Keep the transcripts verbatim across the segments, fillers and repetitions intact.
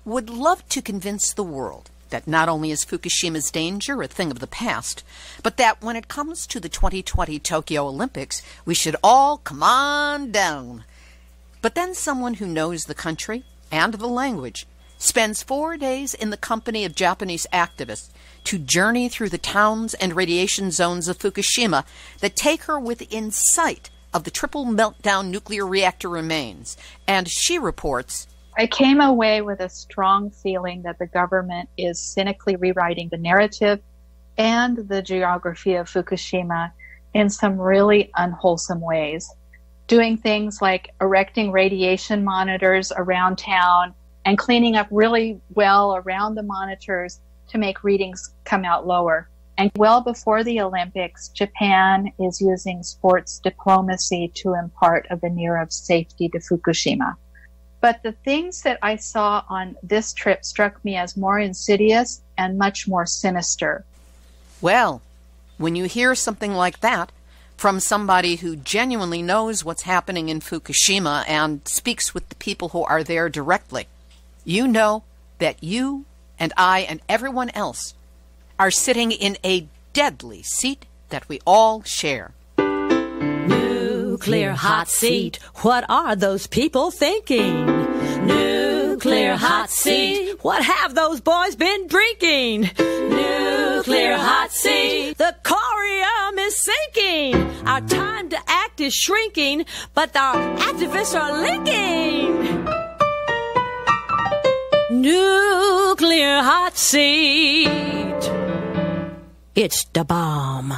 would love to convince the world that not only is Fukushima's danger a thing of the past, but that when it comes to the twenty twenty Tokyo Olympics, we should all come on down. But then someone who knows the country and the language spends four days in the company of Japanese activists to journey through the towns and radiation zones of Fukushima that take her within sight of the triple meltdown nuclear reactor remains. And she reports, I came away with a strong feeling that the government is cynically rewriting the narrative and the geography of Fukushima in some really unwholesome ways. Doing things like erecting radiation monitors around town and cleaning up really well around the monitors to make readings come out lower. And well before the Olympics, Japan is using sports diplomacy to impart a veneer of safety to Fukushima. But the things that I saw on this trip struck me as more insidious and much more sinister. Well, when you hear something like that from somebody who genuinely knows what's happening in Fukushima and speaks with the people who are there directly, you know that you and I and everyone else are sitting in a deadly seat that we all share. Nuclear hot seat, what are those people thinking? Nuclear hot seat, what have those boys been drinking? Nuclear hot seat, the corium is sinking. Our time to act is shrinking, but our activists are linking. Nuclear hot seat, it's the bomb.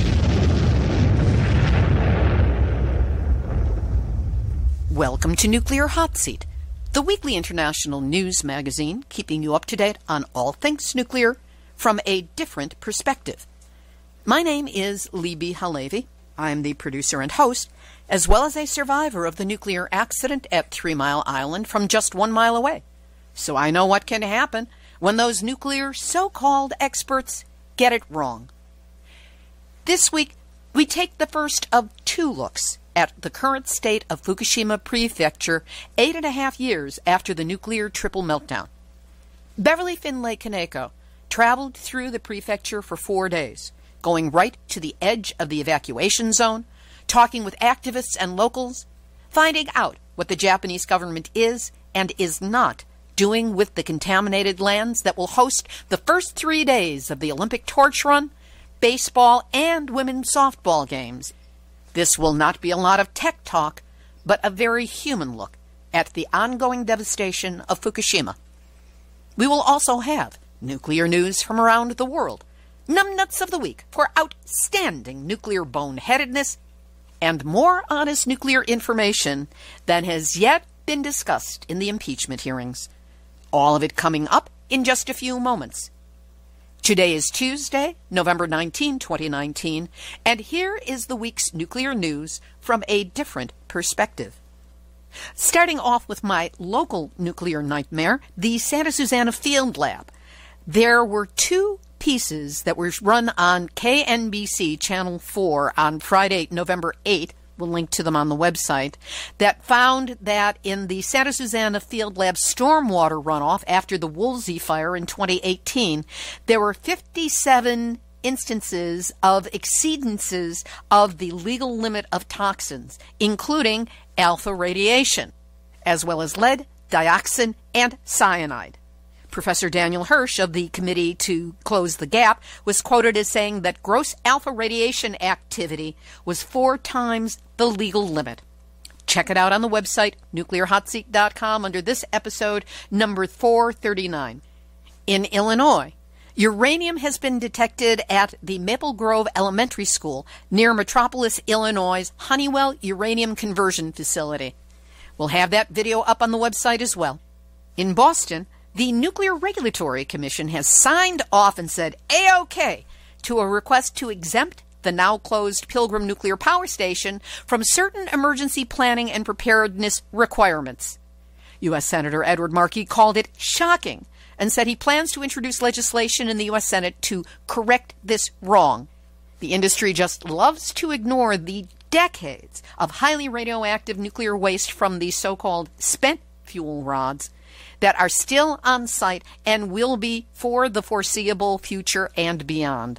Welcome to Nuclear Hot Seat, the weekly international news magazine keeping you up to date on all things nuclear from a different perspective. My name is Libbe HaLevy. I'm the producer and host, as well as a survivor of the nuclear accident at Three Mile Island from just one mile away. So I know what can happen when those nuclear so-called experts get it wrong. This week, we take the first of two looks at the current state of Fukushima Prefecture eight and a half years after the nuclear triple meltdown. Beverly Finlay Kaneko traveled through the prefecture for four days, going right to the edge of the evacuation zone, talking with activists and locals, finding out what the Japanese government is and is not doing with the contaminated lands that will host the first three days of the Olympic torch run, baseball, and women's softball games. This will not be a lot of tech talk, but a very human look at the ongoing devastation of Fukushima. We will also have nuclear news from around the world, numbnuts of the week for outstanding nuclear boneheadedness, and more honest nuclear information than has yet been discussed in the impeachment hearings. All of it coming up in just a few moments. Today is Tuesday, November nineteenth, twenty nineteen, and here is the week's nuclear news from a different perspective. Starting off with my local nuclear nightmare, the Santa Susana Field Lab. There were two pieces that were run on K N B C Channel four on Friday, November eighth, we'll link to them on the website, that found that in the Santa Susana Field Lab stormwater runoff after the Woolsey fire in twenty eighteen, there were fifty-seven instances of exceedances of the legal limit of toxins, including alpha radiation, as well as lead, dioxin, and cyanide. Professor Daniel Hirsch of the Committee to Close the Gap was quoted as saying that gross alpha radiation activity was four times the legal limit. Check it out on the website, nuclear hot seat dot com, under this episode, number four thirty-nine. In Illinois, uranium has been detected at the Maple Grove Elementary School near Metropolis, Illinois' Honeywell Uranium Conversion Facility. We'll have that video up on the website as well. In Boston, the Nuclear Regulatory Commission has signed off and said A-OK to a request to exempt the now-closed Pilgrim Nuclear Power Station from certain emergency planning and preparedness requirements. U S Senator Edward Markey called it shocking and said he plans to introduce legislation in the U S Senate to correct this wrong. The industry just loves to ignore the decades of highly radioactive nuclear waste from the so-called spent fuel rods. that are still on site and will be for the foreseeable future and beyond.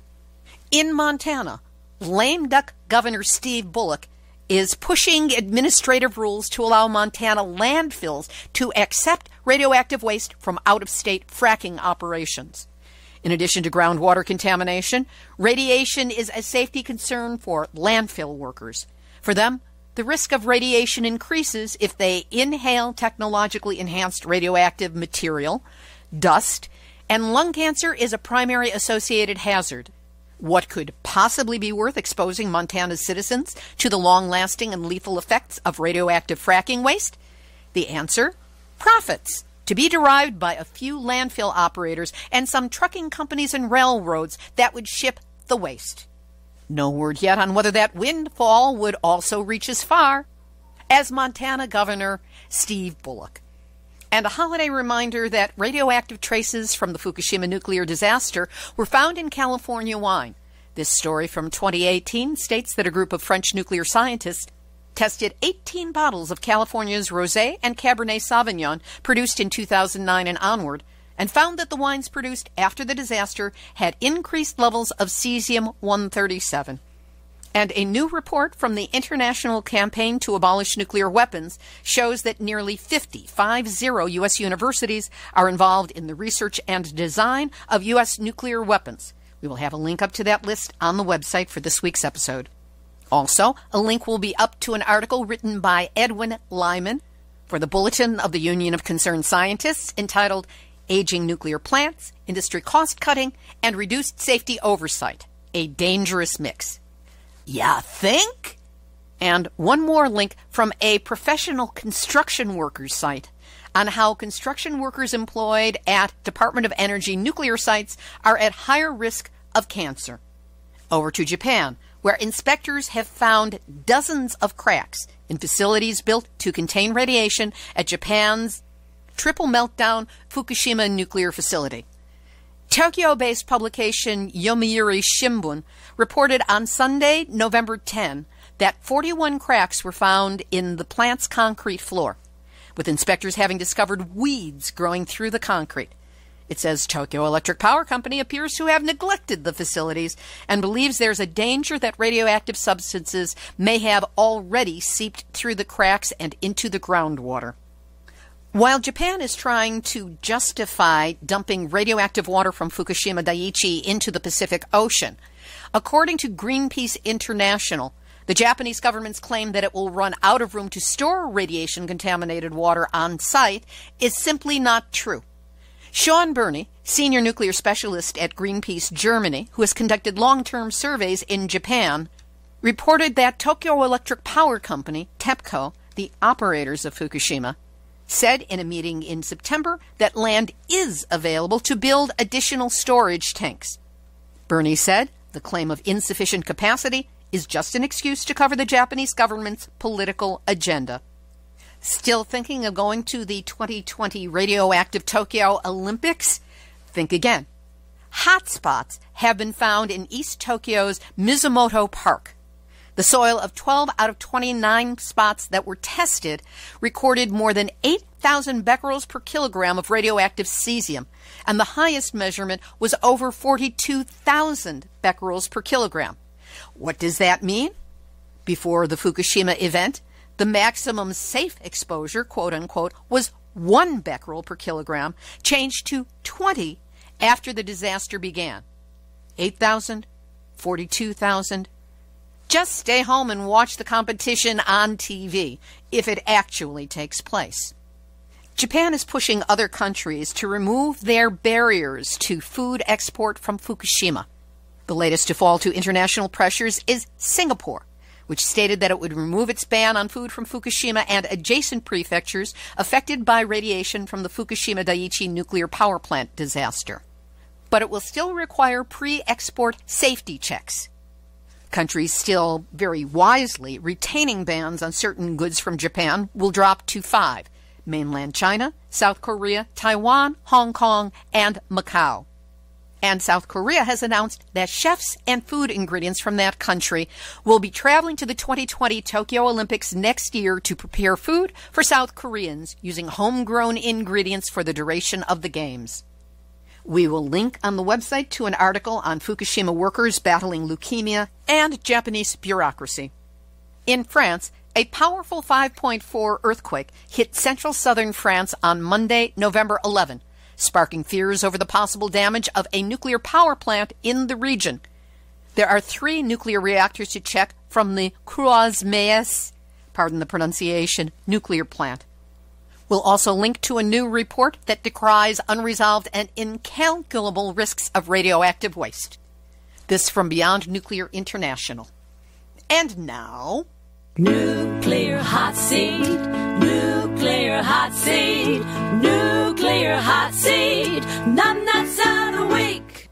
In Montana, lame duck Governor Steve Bullock is pushing administrative rules to allow Montana landfills to accept radioactive waste from out-of-state fracking operations. In addition to groundwater contamination, radiation is a safety concern for landfill workers. For them, the risk of radiation increases if they inhale technologically enhanced radioactive material, dust, and lung cancer is a primary associated hazard. What could possibly be worth exposing Montana's citizens to the long-lasting and lethal effects of radioactive fracking waste? The answer? Profits, to be derived by a few landfill operators and some trucking companies and railroads that would ship the waste. No word yet on whether that windfall would also reach as far as Montana Governor Steve Bullock. And a holiday reminder that radioactive traces from the Fukushima nuclear disaster were found in California wine. This story from twenty eighteen states that a group of French nuclear scientists tested eighteen bottles of California's Rosé and Cabernet Sauvignon produced in two thousand nine and onward, and found that the wines produced after the disaster had increased levels of cesium one thirty-seven. And a new report from the International Campaign to Abolish Nuclear Weapons shows that nearly fifty, five zero U S universities are involved in the research and design of U S nuclear weapons. We will have a link up to that list on the website for this week's episode. Also, a link will be up to an article written by Edwin Lyman for the Bulletin of the Union of Concerned Scientists entitled Aging Nuclear Plants, Industry Cost Cutting, and Reduced Safety Oversight, a Dangerous Mix. Ya think? And one more link from a professional construction workers site on how construction workers employed at Department of Energy nuclear sites are at higher risk of cancer. Over to Japan, where inspectors have found dozens of cracks in facilities built to contain radiation at Japan's triple meltdown Fukushima nuclear facility. Tokyo-based publication Yomiuri Shimbun reported on Sunday, November tenth, that forty-one cracks were found in the plant's concrete floor, with inspectors having discovered weeds growing through the concrete. It says Tokyo Electric Power Company appears to have neglected the facilities and believes there's a danger that radioactive substances may have already seeped through the cracks and into the groundwater. While Japan is trying to justify dumping radioactive water from Fukushima Daiichi into the Pacific Ocean, according to Greenpeace International, the Japanese government's claim that it will run out of room to store radiation-contaminated water on site is simply not true. Sean Burney, senior nuclear specialist at Greenpeace Germany, who has conducted long-term surveys in Japan, reported that Tokyo Electric Power Company, TEPCO, the operators of Fukushima, said in a meeting in September that land is available to build additional storage tanks. Burney said the claim of insufficient capacity is just an excuse to cover the Japanese government's political agenda. Still thinking of going to the twenty twenty radioactive Tokyo Olympics? Think again. Hotspots have been found in East Tokyo's Mizumoto Park. The soil of twelve out of twenty-nine spots that were tested recorded more than eight thousand becquerels per kilogram of radioactive cesium, and the highest measurement was over forty-two thousand becquerels per kilogram. What does that mean? Before the Fukushima event, the maximum safe exposure, quote-unquote, was one becquerel per kilogram, changed to twenty after the disaster began. eight thousand, forty-two thousand. Just stay home and watch the competition on T V, if it actually takes place. Japan is pushing other countries to remove their barriers to food export from Fukushima. The latest to fall to international pressures is Singapore, which stated that it would remove its ban on food from Fukushima and adjacent prefectures affected by radiation from the Fukushima Daiichi nuclear power plant disaster. But it will still require pre-export safety checks. Countries still very wisely retaining bans on certain goods from Japan will drop to five: mainland China, South Korea, Taiwan, Hong Kong, and Macau. And South Korea has announced that chefs and food ingredients from that country will be traveling to the twenty twenty Tokyo Olympics next year to prepare food for South Koreans using homegrown ingredients for the duration of the Games. We will link on the website to an article on Fukushima workers battling leukemia and Japanese bureaucracy. In France, a powerful five point four earthquake hit central southern France on Monday, November eleventh. Sparking fears over the possible damage of a nuclear power plant in the region. There are three nuclear reactors to check from the Croix-Mayes, pardon the pronunciation, nuclear plant. We'll also link to a new report that decries unresolved and incalculable risks of radioactive waste. This from Beyond Nuclear International. And now... Nuclear hot seat, nuclear hot seat, nuclear hot seat, numbnuts of the week.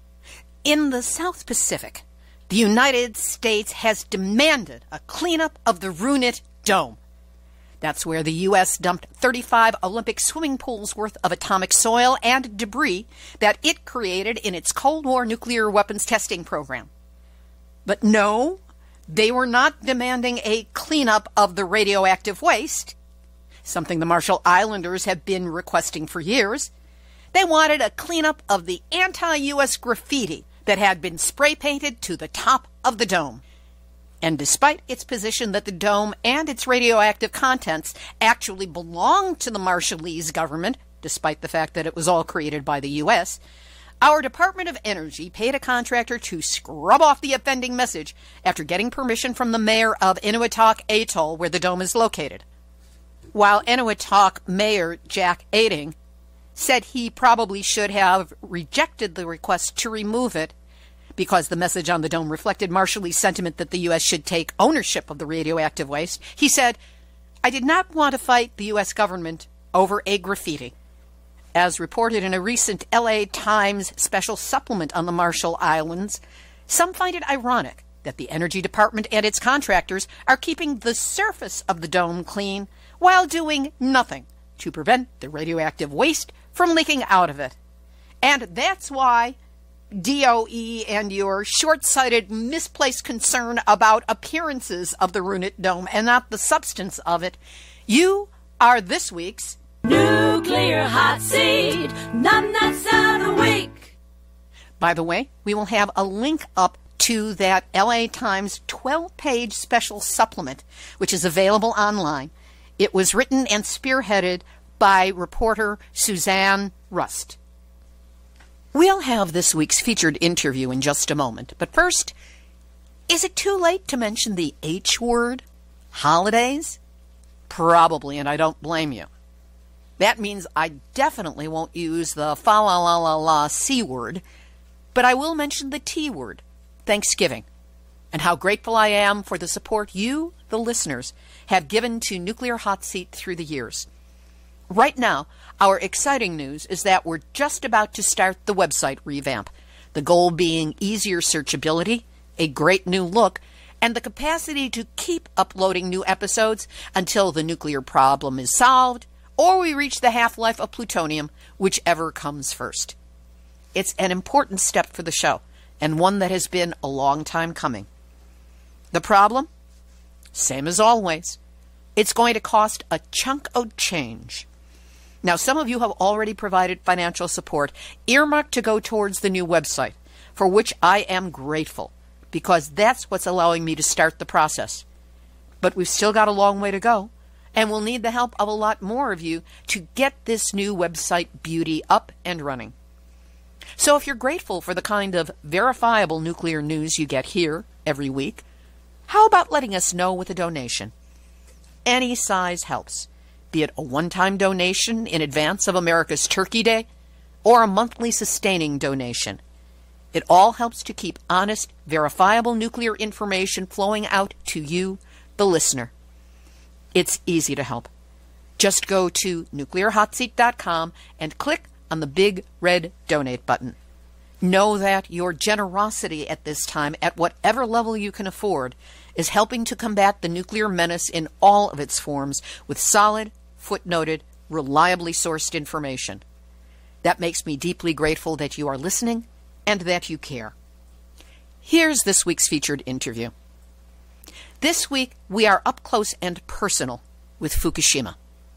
In the South Pacific, the United States has demanded a cleanup of the Runit Dome. That's where the U S dumped thirty-five Olympic swimming pools worth of atomic soil and debris that it created in its Cold War nuclear weapons testing program. But no, they were not demanding a cleanup of the radioactive waste, something the Marshall Islanders have been requesting for years. They wanted a cleanup of the anti-U S graffiti that had been spray painted to the top of the dome. And despite its position that the dome and its radioactive contents actually belonged to the Marshallese government, despite the fact that it was all created by the U S, our Department of Energy paid a contractor to scrub off the offending message after getting permission from the mayor of Inuiatok Atoll, where the dome is located. While Inuiatok Mayor Jack Ading said he probably should have rejected the request to remove it because the message on the dome reflected Marshallese sentiment that the U S should take ownership of the radioactive waste, he said, "I did not want to fight the U S government over a graffiti." As reported in a recent L A Times special supplement on the Marshall Islands, some find it ironic that the Energy Department and its contractors are keeping the surface of the dome clean while doing nothing to prevent the radioactive waste from leaking out of it. And that's why D O E and your short-sighted, misplaced concern about appearances of the Runit Dome and not the substance of it, you are this week's Nuclear hot seat, numbnuts of the week. By the way, we will have a link up to that L A Times twelve-page special supplement, which is available online. It was written and spearheaded by reporter Suzanne Rust. We'll have this week's featured interview in just a moment, but first, is it too late to mention the H word? Holidays? Probably, and I don't blame you. That means I definitely won't use the fa-la-la-la-la C word, but I will mention the T word, Thanksgiving, and how grateful I am for the support you, the listeners, have given to Nuclear Hot Seat through the years. Right now, our exciting news is that we're just about to start the website revamp, the goal being easier searchability, a great new look, and the capacity to keep uploading new episodes until the nuclear problem is solved, or we reach the half-life of plutonium, whichever comes first. It's an important step for the show, and one that has been a long time coming. The problem? Same as always. It's going to cost a chunk of change. Now, some of you have already provided financial support earmarked to go towards the new website, for which I am grateful, because that's what's allowing me to start the process. But we've still got a long way to go, and we'll need the help of a lot more of you to get this new website beauty up and running. So if you're grateful for the kind of verifiable nuclear news you get here every week, how about letting us know with a donation? Any size helps, be it a one-time donation in advance of America's Turkey Day or a monthly sustaining donation. It all helps to keep honest, verifiable nuclear information flowing out to you, the listener. It's easy to help. Just go to nuclear hot seat dot com and click on the big red donate button. Know that your generosity at this time, at whatever level you can afford, is helping to combat the nuclear menace in all of its forms with solid, footnoted, reliably sourced information. That makes me deeply grateful that you are listening and that you care. Here's this week's featured interview. This week, we are up close and personal with Fukushima.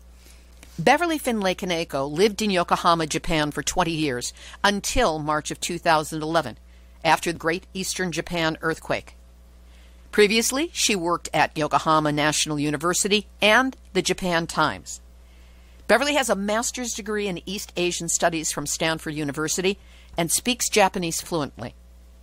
Beverly Finlay Kaneko lived in Yokohama, Japan for twenty years until March of two thousand eleven, after the Great Eastern Japan earthquake. Previously, she worked at Yokohama National University and the Japan Times. Beverly has a master's degree in East Asian Studies from Stanford University and speaks Japanese fluently.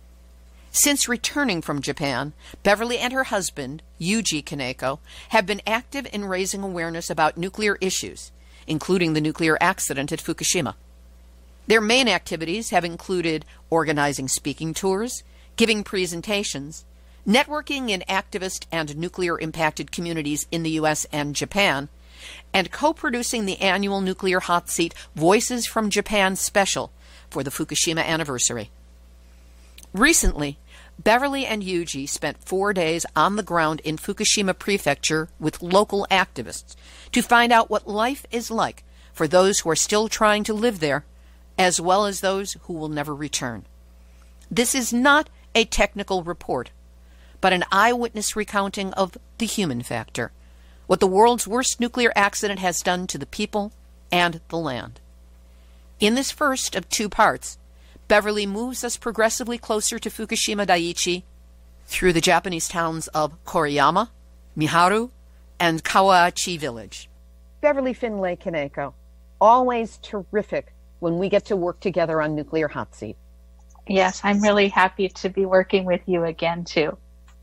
Since returning from Japan, Beverly and her husband, Yuji Kaneko, have been active in raising awareness about nuclear issues, including the nuclear accident at Fukushima. Their main activities have included organizing speaking tours, giving presentations, networking in activist and nuclear-impacted communities in the U S and Japan, and co-producing the annual Nuclear Hot Seat Voices from Japan special for the Fukushima anniversary. Recently, Beverly and Yuji spent four days on the ground in Fukushima Prefecture with local activists to find out what life is like for those who are still trying to live there, as well as those who will never return. This is not a technical report, but an eyewitness recounting of the human factor, what the world's worst nuclear accident has done to the people and the land. In this first of two parts, Beverly moves us progressively closer to Fukushima Daiichi through the Japanese towns of Koriyama, Miharu, and Kawachi Village. Beverly Finlay Kaneko, always terrific when we get to work together on Nuclear Hot Seat. Yes, I'm really happy to be working with you again, too.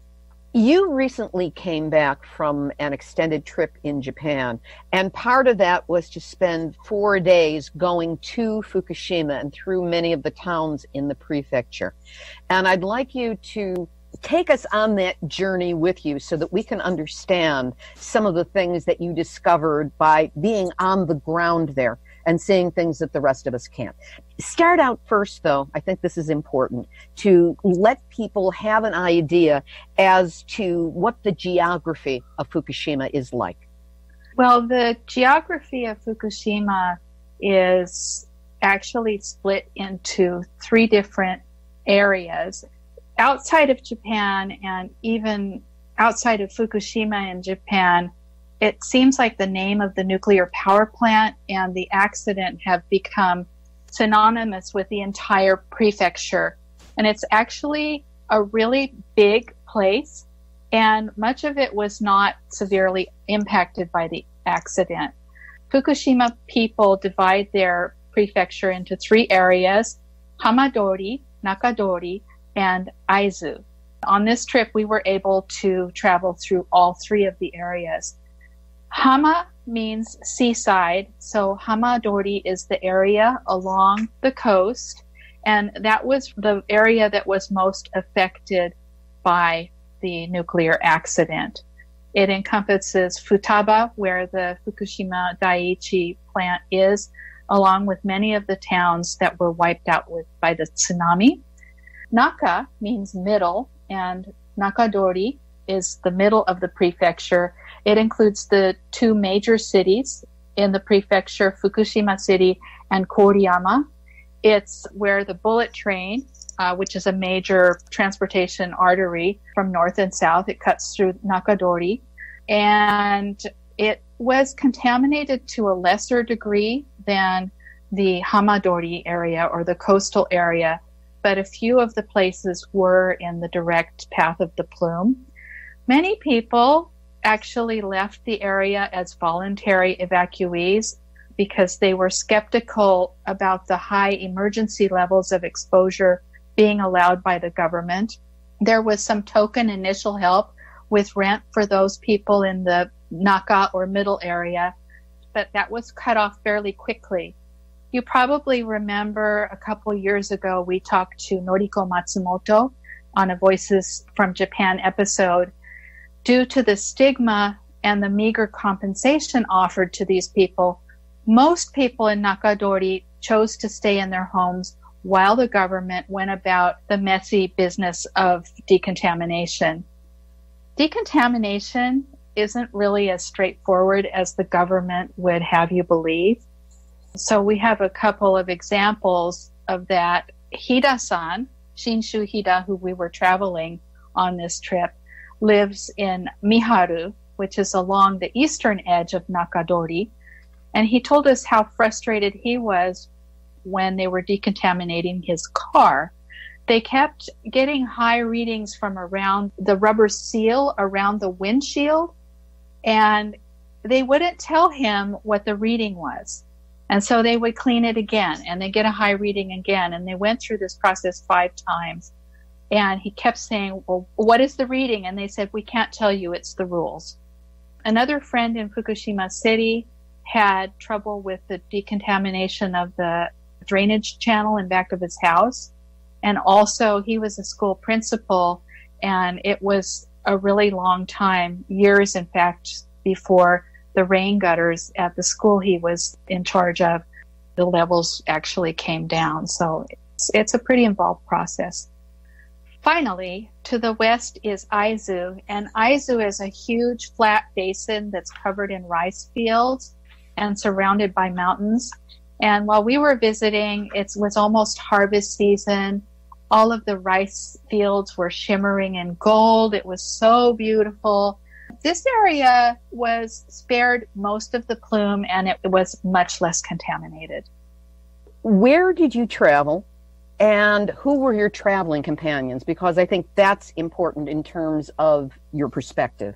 You recently came back from an extended trip in Japan, and part of that was to spend four days going to Fukushima and through many of the towns in the prefecture. And I'd like you to take us on that journey with you so that we can understand some of the things that you discovered by being on the ground there and seeing things that the rest of us can't. Start out first, though, I think this is important, to let people have an idea as to what the geography of Fukushima is like. Well, the geography of Fukushima is actually split into three different areas. Outside of Japan, and even outside of Fukushima in Japan, it seems like the name of the nuclear power plant and the accident have become synonymous with the entire prefecture. And it's actually a really big place, and much of it was not severely impacted by the accident. Fukushima people divide their prefecture into three areas: Hamadori, Nakadori, and Aizu. On this trip, we were able to travel through all three of the areas. Hama means seaside, so Hamadori is the area along the coast, and that was the area that was most affected by the nuclear accident. It encompasses Futaba, where the Fukushima Daiichi plant is, along with many of the towns that were wiped out with, by the tsunami. Naka means middle, and Nakadori is the middle of the prefecture. It includes the two major cities in the prefecture, Fukushima City and Koriyama. It's where the bullet train, uh, which is a major transportation artery from north and south, it cuts through Nakadori. And it was contaminated to a lesser degree than the Hamadori area or the coastal area, but a few of the places were in the direct path of the plume. Many people actually left the area as voluntary evacuees because they were skeptical about the high emergency levels of exposure being allowed by the government. There was some token initial help with rent for those people in the Naka or middle area, but that was cut off fairly quickly. You probably remember a couple years ago we talked to Noriko Matsumoto on a Voices from Japan episode. Due to the stigma and the meager compensation offered to these people, most people in Nakadori chose to stay in their homes while the government went about the messy business of decontamination. Decontamination isn't really as straightforward as the government would have you believe. So we have a couple of examples of that Hida-san, Shinshu Hida, who we were traveling on this trip, lives in Miharu, which is along the eastern edge of Nakadori. And he told us how frustrated he was when they were decontaminating his car. They kept getting high readings from around the rubber seal around the windshield, and they wouldn't tell him what the reading was. And so they would clean it again, and they get a high reading again. And they went through this process five times. And he kept saying, well, what is the reading? And they said, we can't tell you, it's the rules. Another friend in Fukushima City had trouble with the decontamination of the drainage channel in back of his house. And also he was a school principal, and it was a really long time, years in fact, before the rain gutters at the school he was in charge of, the levels actually came down. So it's, it's a pretty involved process. Finally, to the west is Aizu, and Aizu is a huge flat basin that's covered in rice fields and surrounded by mountains. And while we were visiting, it was almost harvest season. All of the rice fields were shimmering in gold. It was so beautiful. This area was spared most of the plume, and it was much less contaminated. Where did you travel, and who were your traveling companions? Because I think that's important in terms of your perspective.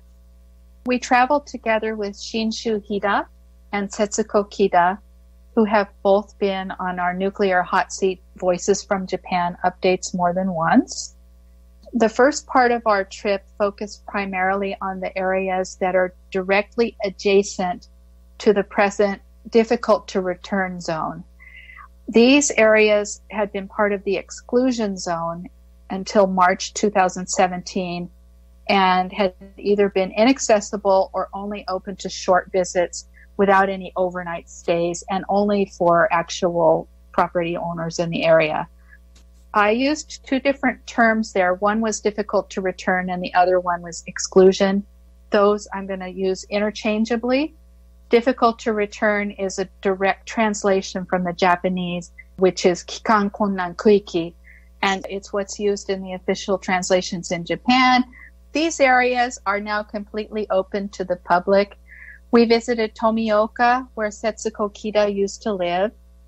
We traveled together with Shinshu Hida and Setsuko Kida, who have both been on our Nuclear Hot Seat Voices from Japan updates more than once. The first part of our trip focused primarily on the areas that are directly adjacent to the present difficult to return zone. These areas had been part of the exclusion zone until March two thousand seventeen and had either been inaccessible or only open to short visits without any overnight stays, and only for actual property owners in the area. I used two different terms there. One was difficult to return and the other one was exclusion. Those I'm going to use interchangeably. Difficult to return is a direct translation from the Japanese, which is Kikan Konnan Kuiki, and it's what's used in the official translations in Japan. These areas are now completely open to the public. We visited Tomioka, where Setsuko Kida used to live,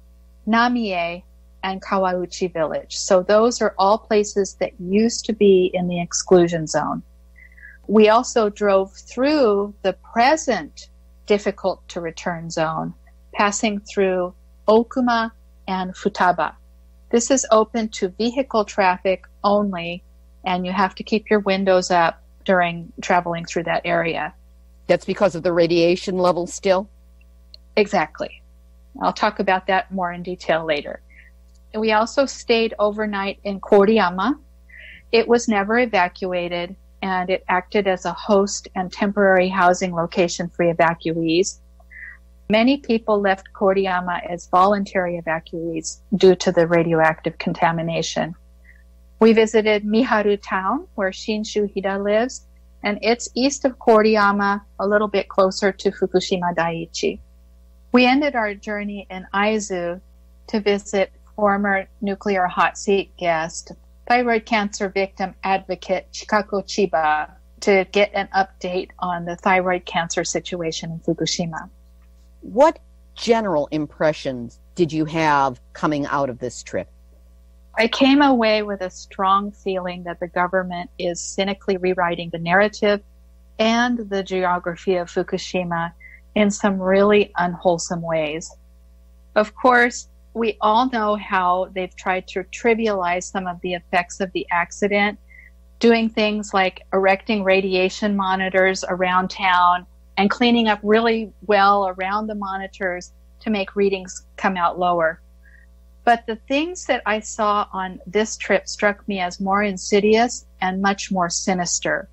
Namie, and Kawauchi Village. So those are all places that used to be in the exclusion zone. We also drove through the present difficult to return zone, passing through Okuma and Futaba. This is open to vehicle traffic only, and you have to keep your windows up during traveling through that area. That's because of the radiation level still? Exactly. I'll talk about that more in detail later. We also stayed overnight in Koriyama. It was never evacuated, and it acted as a host and temporary housing location for evacuees. Many people left Koriyama as voluntary evacuees due to the radioactive contamination. We visited Miharu town, where Shinshu Hida lives, and it's east of Koriyama, a little bit closer to Fukushima Daiichi. We ended our journey in Aizu to visit former nuclear hot seat guest, thyroid cancer victim advocate Chikako Chiba, to get an update on the thyroid cancer situation in Fukushima. What general impressions did you have coming out of this trip? I came away with a strong feeling that the government is cynically rewriting the narrative and the geography of Fukushima in some really unwholesome ways. Of course, we all know how they've tried to trivialize some of the effects of the accident, doing things like erecting radiation monitors around town and cleaning up really well around the monitors to make readings come out lower. But the things that I saw on this trip struck me as more insidious and much more sinister.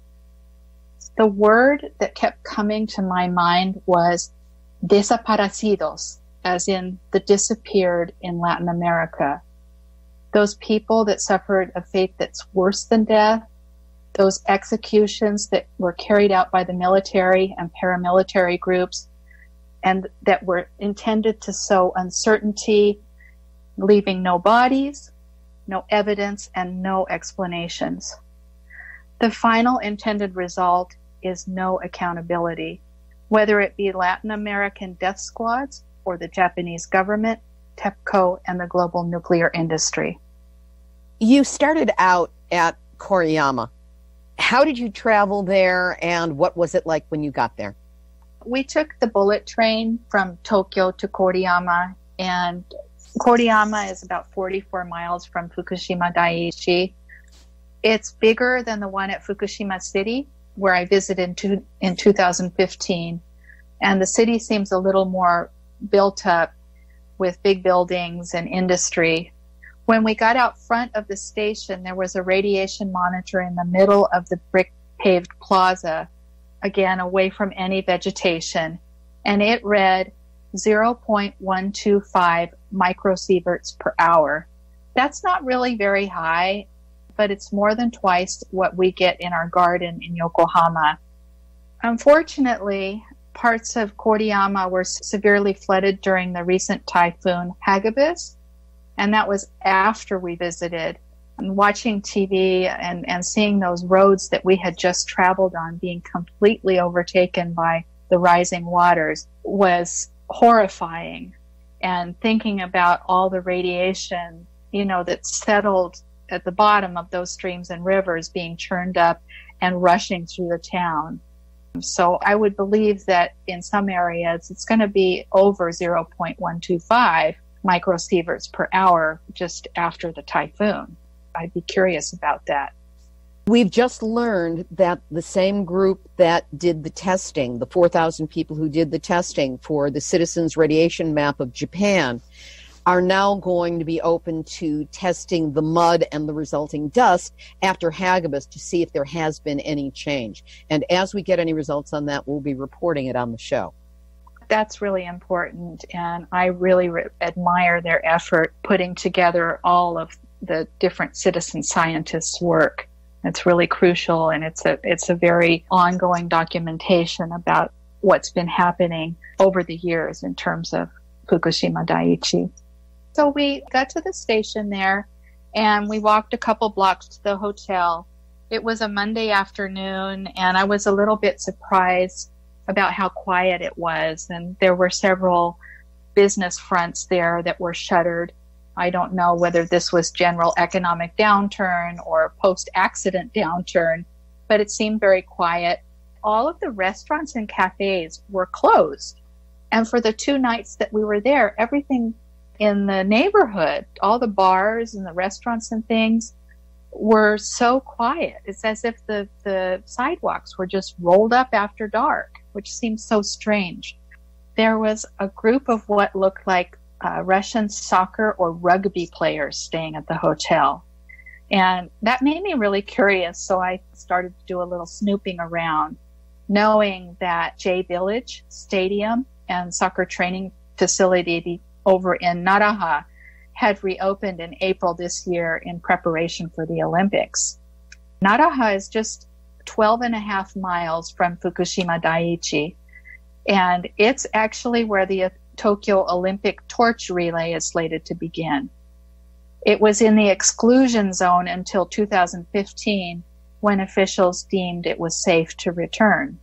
The word that kept coming to my mind was desaparecidos, as in the disappeared in Latin America. Those people that suffered a fate that's worse than death, those executions that were carried out by the military and paramilitary groups, and that were intended to sow uncertainty, leaving no bodies, no evidence, and no explanations. The final intended result is no accountability, whether it be Latin American death squads or the Japanese government, TEPCO, and the global nuclear industry. You started out at Koriyama. How did you travel there, and what was it like when you got there? We took the bullet train from Tokyo to Koriyama, and Koriyama is about forty-four miles from Fukushima Daiichi. It's bigger than the one at Fukushima City, where I visited in, two, in two thousand fifteen. And the city seems a little more built up with big buildings and industry. When we got out front of the station, there was a radiation monitor in the middle of the brick-paved plaza, again, away from any vegetation. And it read zero point one two five microsieverts per hour. That's not really very high, but it's more than twice what we get in our garden in Yokohama. Unfortunately, parts of Koriyama were severely flooded during the recent typhoon Hagibis, and that was after we visited. And watching T V and, and seeing those roads that we had just traveled on being completely overtaken by the rising waters was horrifying. And thinking about all the radiation, you know, that settled at the bottom of those streams and rivers being churned up and rushing through the town. So I would believe that in some areas it's going to be over zero point one two five microsieverts per hour just after the typhoon. I'd be curious about that. We've just learned that the same group that did the testing, the four thousand people who did the testing for the Citizens Radiation Map of Japan, are now going to be open to testing the mud and the resulting dust after Hagibis to see if there has been any change. And as we get any results on that, we'll be reporting it on the show. That's really important, and I really re- admire their effort putting together all of the different citizen scientists' work. It's really crucial, and it's a it's a very ongoing documentation about what's been happening over the years in terms of Fukushima Daiichi. So we got to the station there, and we walked a couple blocks to the hotel. It was a Monday afternoon, and I was a little bit surprised about how quiet it was, and there were several business fronts there that were shuttered. I don't know whether this was general economic downturn or post-accident downturn, but it seemed very quiet. All of the restaurants and cafes were closed. And for the two nights that we were there, everything in the neighborhood, all the bars and the restaurants and things were so quiet. It's as if the, the sidewalks were just rolled up after dark, which seems so strange. There was a group of what looked like Uh, Russian soccer or rugby players staying at the hotel. And that made me really curious, so I started to do a little snooping around, knowing that J Village Stadium and soccer training facility over in Naraha had reopened in April this year in preparation for the Olympics. Naraha is just twelve and a half miles from Fukushima Daiichi, and it's actually where the Tokyo Olympic torch relay is slated to begin. It was in the exclusion zone until two thousand fifteen, when officials deemed it was safe to return.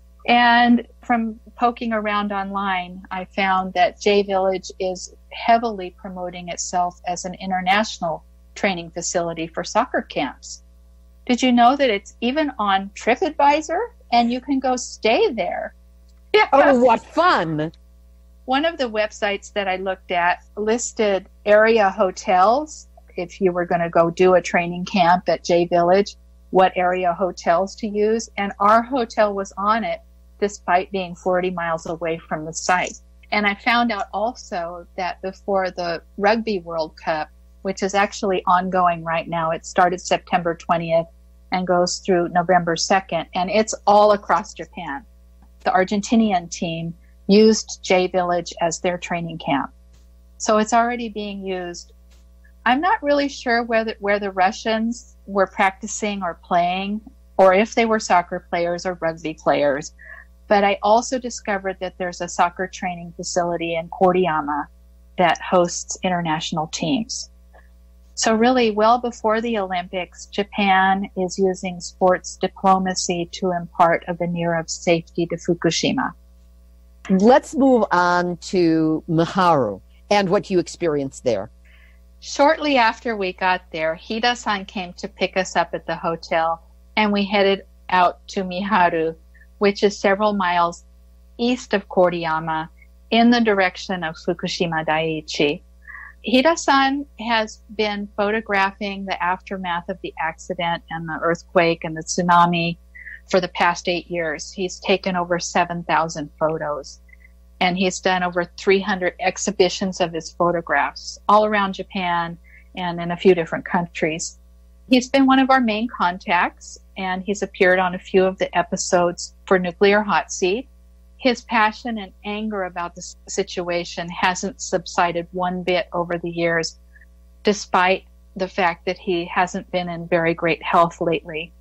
And from poking around online, I found that J Village is heavily promoting itself as an international training facility for soccer camps. Did you know that it's even on TripAdvisor and you can go stay there? Yeah. Oh, what fun! One of the websites that I looked at listed area hotels. If you were going to go do a training camp at J Village, what area hotels to use. And our hotel was on it, despite being forty miles away from the site. And I found out also that before the Rugby World Cup, which is actually ongoing right now, it started September twentieth and goes through November second, and it's all across Japan. The Argentinian team used J Village as their training camp. So it's already being used. I'm not really sure whether where the Russians were practicing or playing, or if they were soccer players or rugby players. But I also discovered that there's a soccer training facility in Koriyama that hosts international teams. So really, well before the Olympics, Japan is using sports diplomacy to impart a veneer of safety to Fukushima. Let's move on to Miharu and what you experienced there. Shortly after we got there, Hida-san came to pick us up at the hotel, and we headed out to Miharu, which is several miles east of Koriyama in the direction of Fukushima Daiichi. Hida-san has been photographing the aftermath of the accident and the earthquake and the tsunami for the past eight years. He's taken over seven thousand photos, and he's done over three hundred exhibitions of his photographs all around Japan and in a few different countries. He's been one of our main contacts, and he's appeared on a few of the episodes for Nuclear Hot Seat. His passion and anger about the situation hasn't subsided one bit over the years, despite the fact that he hasn't been in very great health lately.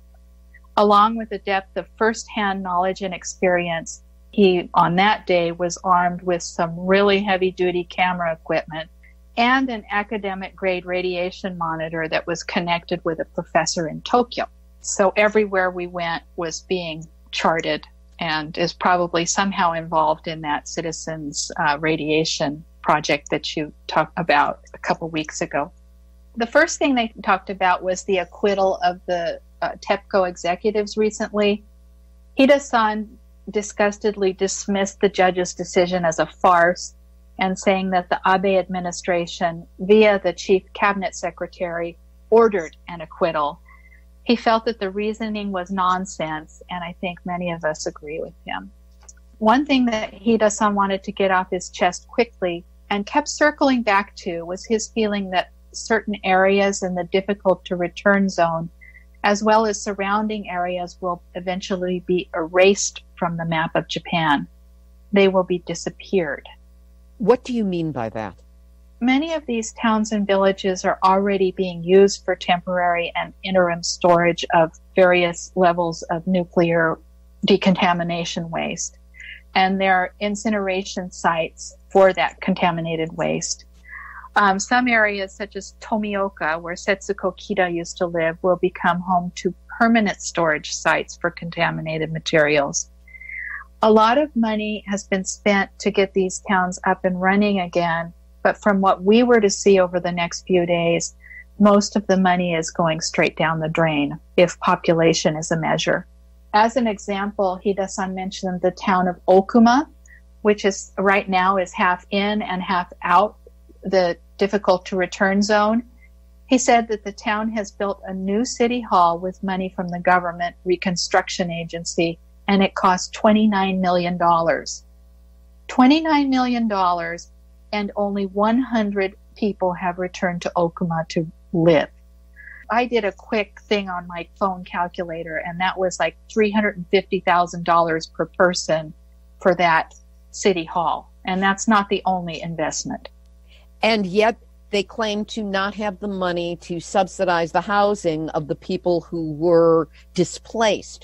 Along with the depth of firsthand knowledge and experience, he, on that day, was armed with some really heavy-duty camera equipment and an academic-grade radiation monitor that was connected with a professor in Tokyo. So everywhere we went was being charted, and is probably somehow involved in that citizens uh, radiation project that you talked about a couple weeks ago. The first thing they talked about was the acquittal of the uh, TEPCO executives recently. Hida-san disgustedly dismissed the judge's decision as a farce and saying that the Abe administration, via the chief cabinet secretary, ordered an acquittal. He felt that the reasoning was nonsense, and I think many of us agree with him. One thing that Hida-san wanted to get off his chest quickly and kept circling back to was his feeling that certain areas in the difficult-to-return zone, as well as surrounding areas, will eventually be erased from the map of Japan. They will be disappeared. What do you mean by that? Many of these towns and villages are already being used for temporary and interim storage of various levels of nuclear decontamination waste. And there are incineration sites for that contaminated waste. Um, some areas, such as Tomioka, where Setsuko Kida used to live, will become home to permanent storage sites for contaminated materials. A lot of money has been spent to get these towns up and running again, but from what we were to see over the next few days, most of the money is going straight down the drain, if population is a measure. As an example, Hida-san mentioned the town of Okuma, which is right now is half in and half out the difficult to return zone. He said that the town has built a new city hall with money from the government reconstruction agency, and it cost twenty-nine million dollars. twenty-nine million dollars, and only one hundred people have returned to Okuma to live. I did a quick thing on my phone calculator, and that was like three hundred fifty thousand dollars per person for that city hall. And that's not the only investment. And yet they claim to not have the money to subsidize the housing of the people who were displaced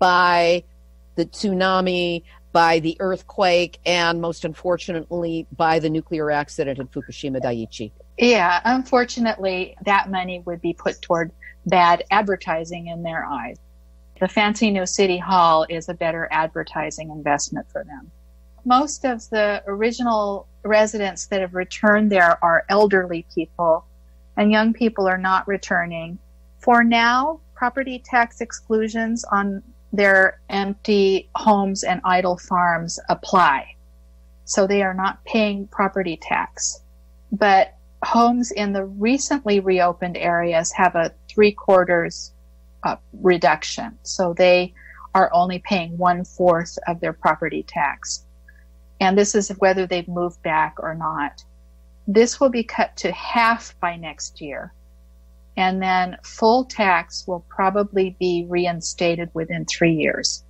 by the tsunami, by the earthquake, and most unfortunately by the nuclear accident in Fukushima Daiichi. Yeah, unfortunately, that money would be put toward bad advertising in their eyes. The fancy new city hall is a better advertising investment for them. Most of the original residents that have returned there are elderly people, and young people are not returning. For now, property tax exclusions on their empty homes and idle farms apply. So they are not paying property tax. But homes in the recently reopened areas have a three quarters uh, reduction. So they are only paying one fourth of their property tax. And this is whether they've moved back or not. This will be cut to half by next year. And then full tax will probably be reinstated within three years.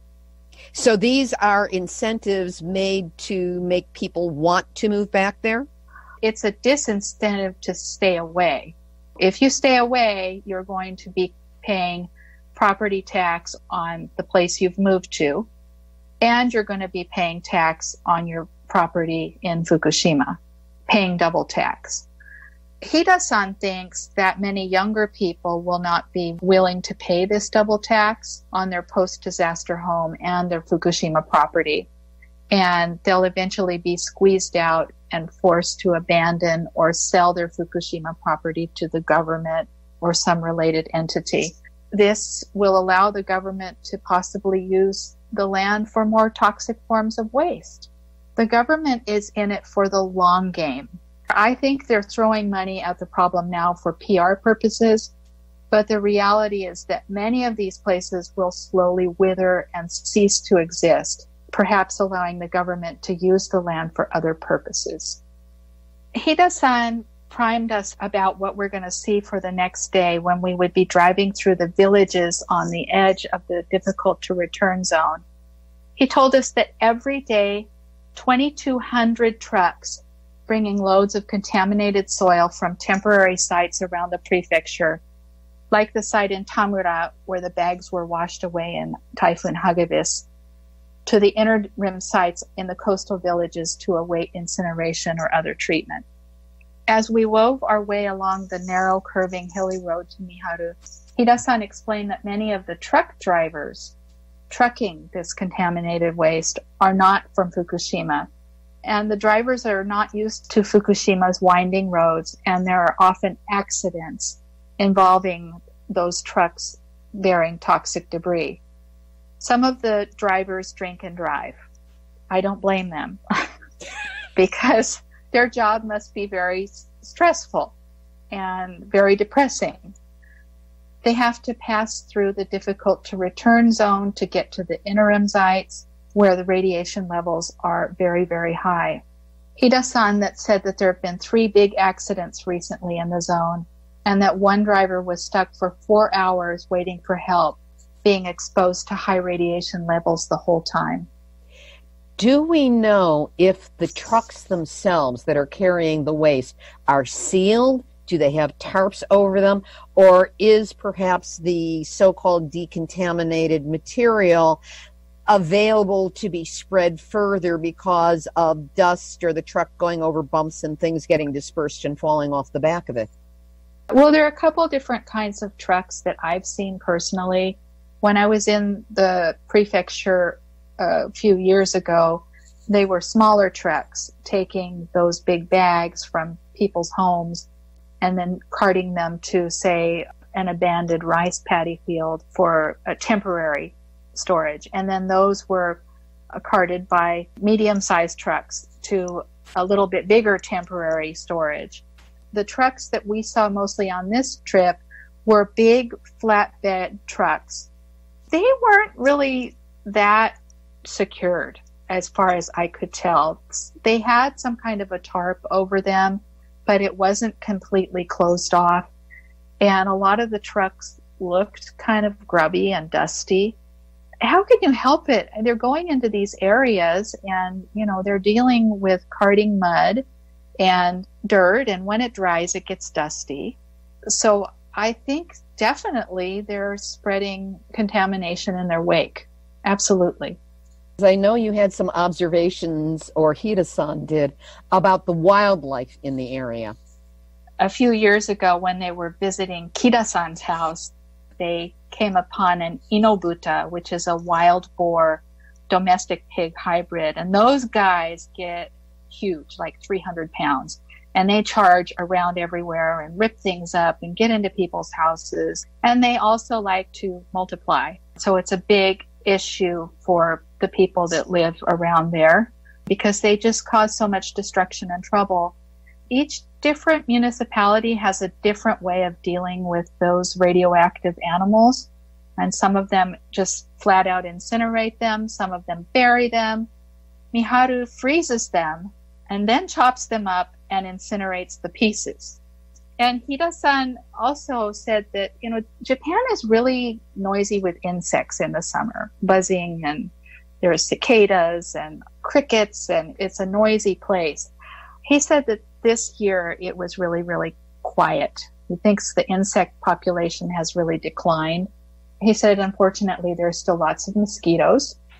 So these are incentives made to make people want to move back there? It's a disincentive to stay away. If you stay away, you're going to be paying property tax on the place you've moved to, and you're going to be paying tax on your property in Fukushima, paying double tax. Hida-san thinks that many younger people will not be willing to pay this double tax on their post-disaster home and their Fukushima property. And they'll eventually be squeezed out and forced to abandon or sell their Fukushima property to the government or some related entity. This will allow the government to possibly use the land for more toxic forms of waste. The government is in it for the long game. I think they're throwing money at the problem now for P R purposes, but the reality is that many of these places will slowly wither and cease to exist, perhaps allowing the government to use the land for other purposes. Hida-san primed us about what we're going to see for the next day when we would be driving through the villages on the edge of the difficult to return zone. He told us that every day, twenty-two hundred trucks bringing loads of contaminated soil from temporary sites around the prefecture, like the site in Tamura where the bags were washed away in Typhoon Hagibis, to the interim sites in the coastal villages to await incineration or other treatment. As we wove our way along the narrow, curving, hilly road to Miharu, Hida-san explained that many of the truck drivers trucking this contaminated waste are not from Fukushima, and the drivers are not used to Fukushima's winding roads, and there are often accidents involving those trucks bearing toxic debris. Some of the drivers drink and drive. I don't blame them because their job must be very stressful and very depressing. They have to pass through the difficult to return zone to get to the interim sites where the radiation levels are very, very high. Hida-san that said that there have been three big accidents recently in the zone, and that one driver was stuck for four hours waiting for help, being exposed to high radiation levels the whole time. Do we know if the trucks themselves that are carrying the waste are sealed? Do they have tarps over them? Or is perhaps the so-called decontaminated material available to be spread further because of dust or the truck going over bumps and things getting dispersed and falling off the back of it? Well, there are a couple different kinds of trucks that I've seen personally. When I was in the prefecture a few years ago, they were smaller trucks taking those big bags from people's homes and then carting them to, say, an abandoned rice paddy field for a temporary storage. And then those were uh, carted by medium-sized trucks to a little bit bigger temporary storage. The trucks that we saw mostly on this trip were big flatbed trucks. They weren't really that secured as far as I could tell. They had some kind of a tarp over them, but it wasn't completely closed off. And a lot of the trucks looked kind of grubby and dusty. How can you help it? They're going into these areas and, you know, they're dealing with carting mud and dirt, and when it dries, it gets dusty. So I think definitely they're spreading contamination in their wake. Absolutely. I know you had some observations, or Hida-san did, about the wildlife in the area. A few years ago when they were visiting Kida-san's house, they came upon an Inobuta, which is a wild boar domestic pig hybrid. And those guys get huge, like three hundred pounds. And they charge around everywhere and rip things up and get into people's houses. And they also like to multiply. So it's a big issue for the people that live around there because they just cause so much destruction and trouble. Each different municipality has a different way of dealing with those radioactive animals. And some of them just flat out incinerate them. Some of them bury them. Miharu freezes them and then chops them up and incinerates the pieces. And Hida-san also said that, you know, Japan is really noisy with insects in the summer, buzzing, and there's cicadas and crickets, and it's a noisy place. He said that this year it was really, really quiet. He thinks the insect population has really declined. He said, unfortunately, there's still lots of mosquitoes.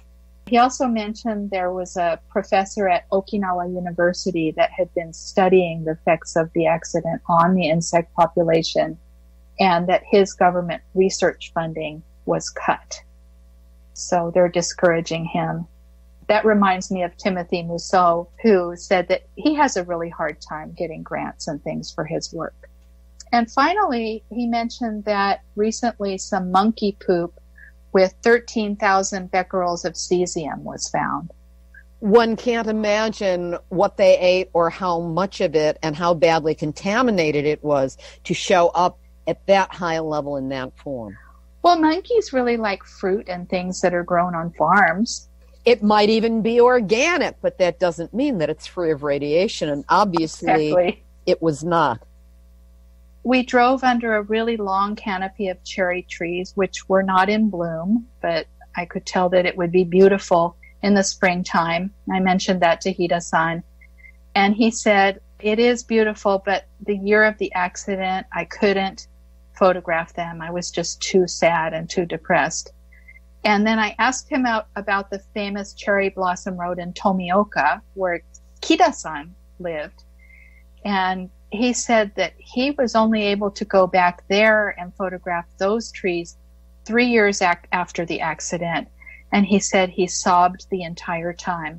He also mentioned there was a professor at Okinawa University that had been studying the effects of the accident on the insect population, and that his government research funding was cut. So they're discouraging him. That reminds me of Timothy Mousseau, who said that he has a really hard time getting grants and things for his work. And finally, he mentioned that recently some monkey poop with thirteen thousand becquerels of cesium was found. One can't imagine what they ate or how much of it and how badly contaminated it was to show up at that high level in that form. Well, monkeys really like fruit and things that are grown on farms. It might even be organic, but that doesn't mean that it's free of radiation, and obviously Exactly. It was not. We drove under a really long canopy of cherry trees, which were not in bloom, but I could tell that it would be beautiful in the springtime. I mentioned that to Hida-san, and he said, it is beautiful, but the year of the accident, I couldn't photograph them. I was just too sad and too depressed. And then I asked him out about the famous cherry blossom road in Tomioka, where Kida-san lived. And he said that he was only able to go back there and photograph those trees three years ac- after the accident. And he said he sobbed the entire time.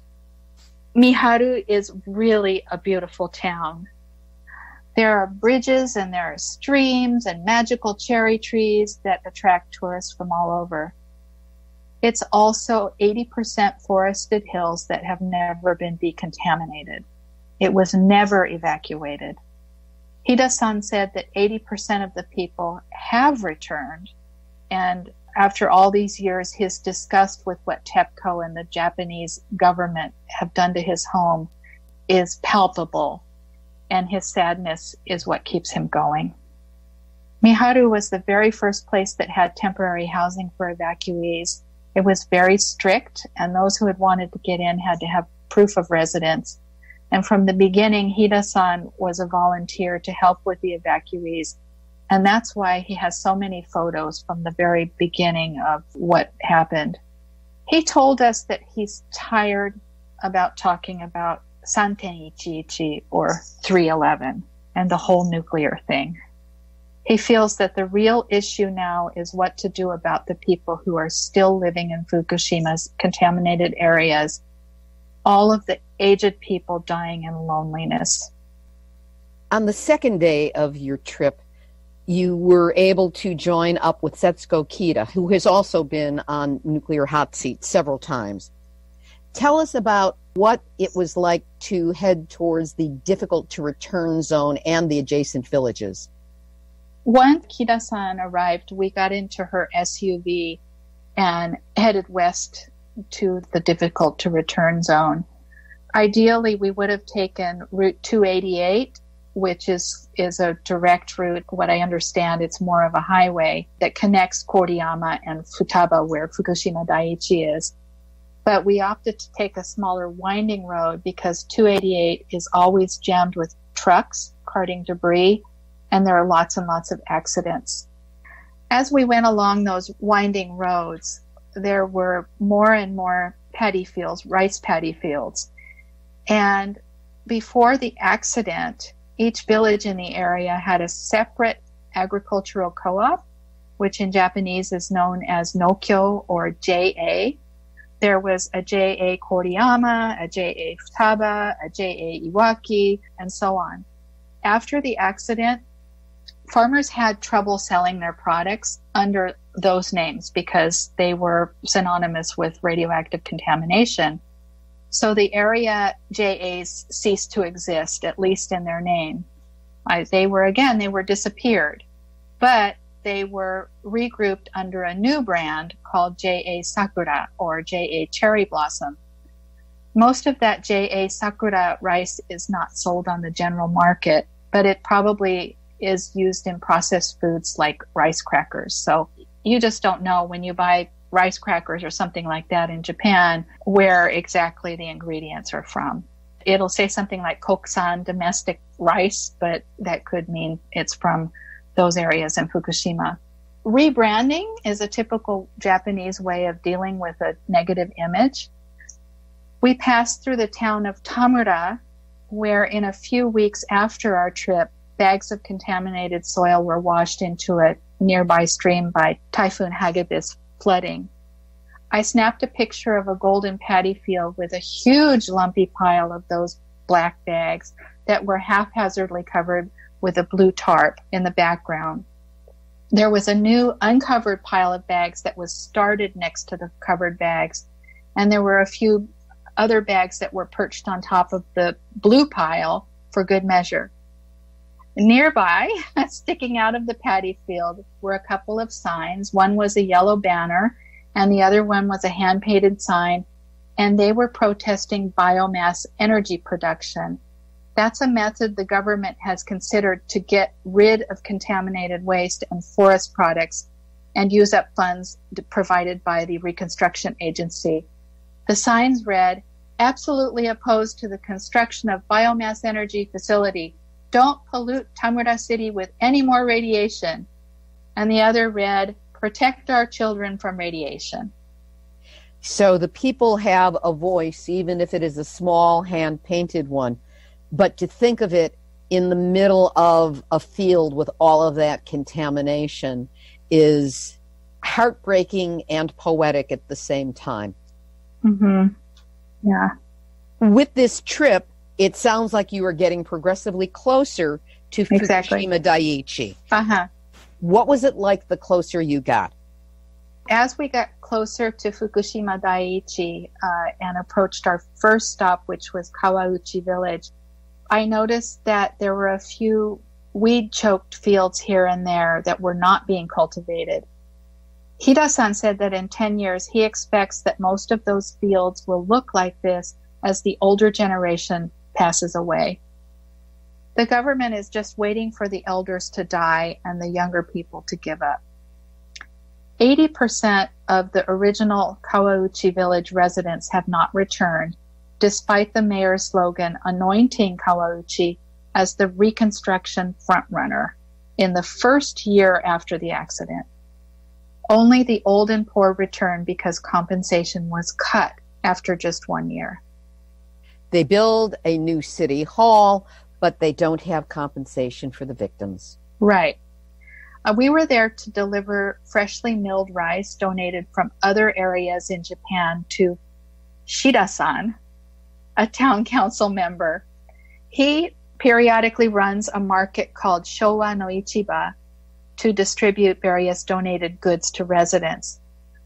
Miharu is really a beautiful town. There are bridges and there are streams and magical cherry trees that attract tourists from all over. It's also eighty percent forested hills that have never been decontaminated. It was never evacuated. Hida-san said that eighty percent of the people have returned, and after all these years, his disgust with what TEPCO and the Japanese government have done to his home is palpable, and his sadness is what keeps him going. Miharu was the very first place that had temporary housing for evacuees. It was very strict, and those who had wanted to get in had to have proof of residence. And from the beginning, Hida-san was a volunteer to help with the evacuees. And that's why he has so many photos from the very beginning of what happened. He told us that he's tired about talking about Santen Ichiichi or three eleven and the whole nuclear thing. He feels that the real issue now is what to do about the people who are still living in Fukushima's contaminated areas, all of the aged people dying in loneliness. On the second day of your trip, you were able to join up with Setsuko Kida, who has also been on Nuclear Hot Seat several times. Tell us about what it was like to head towards the difficult-to-return zone and the adjacent villages. Once Kida-san arrived, we got into her S U V and headed west to the difficult-to-return zone. Ideally, we would have taken Route two eighty-eight, which is, is a direct route. What I understand, it's more of a highway that connects Koriyama and Futaba, where Fukushima Daiichi is. But we opted to take a smaller winding road because two eighty-eight is always jammed with trucks carting debris, and there are lots and lots of accidents. As we went along those winding roads, there were more and more paddy fields, rice paddy fields. And before the accident, each village in the area had a separate agricultural co-op, which in Japanese is known as Nokyo or J A. There was a J A Koriyama, a J A Futaba, a J A Iwaki, and so on. After the accident, farmers had trouble selling their products under those names because they were synonymous with radioactive contamination. So the area J As ceased to exist, at least in their name. I, they were, again, they were disappeared, but they were regrouped under a new brand called J A Sakura or J A Cherry Blossom. Most of that J A Sakura rice is not sold on the general market, but it probably is used in processed foods like rice crackers. So you just don't know when you buy rice crackers or something like that in Japan where exactly the ingredients are from. It'll say something like Kokusan, domestic rice, but that could mean it's from those areas in Fukushima. Rebranding is a typical Japanese way of dealing with a negative image. We passed through the town of Tamura, where in a few weeks after our trip, bags of contaminated soil were washed into a nearby stream by Typhoon Hagibis flooding. I snapped a picture of a golden paddy field with a huge lumpy pile of those black bags that were haphazardly covered with a blue tarp in the background. There was a new uncovered pile of bags that was started next to the covered bags, and there were a few other bags that were perched on top of the blue pile for good measure. Nearby, sticking out of the paddy field, were a couple of signs. One was a yellow banner, and the other one was a hand-painted sign, and they were protesting biomass energy production. That's a method the government has considered to get rid of contaminated waste and forest products and use up funds provided by the Reconstruction Agency. The signs read, "Absolutely opposed to the construction of biomass energy facility. Don't pollute Tamura City with any more radiation." And the other read, "Protect our children from radiation." So the people have a voice, even if it is a small hand-painted one. But to think of it in the middle of a field with all of that contamination is heartbreaking and poetic at the same time. Mm-hmm. Yeah. With this trip, it sounds like you are getting progressively closer to Exactly. Fukushima Daiichi. Uh-huh. What was it like the closer you got? As we got closer to Fukushima Daiichi uh, and approached our first stop, which was Kawauchi Village, I noticed that there were a few weed-choked fields here and there that were not being cultivated. Hida-san said that in ten years, he expects that most of those fields will look like this as the older generation passes away. The government is just waiting for the elders to die and the younger people to give up. eighty percent of the original Kawauchi village residents have not returned, despite the mayor's slogan anointing Kawauchi as the reconstruction frontrunner in the first year after the accident. Only the old and poor returned because compensation was cut after just one year. They build a new city hall, but they don't have compensation for the victims. Right. Uh, we were there to deliver freshly milled rice donated from other areas in Japan to Shida-san, a town council member. He periodically runs a market called Showa no Ichiba to distribute various donated goods to residents.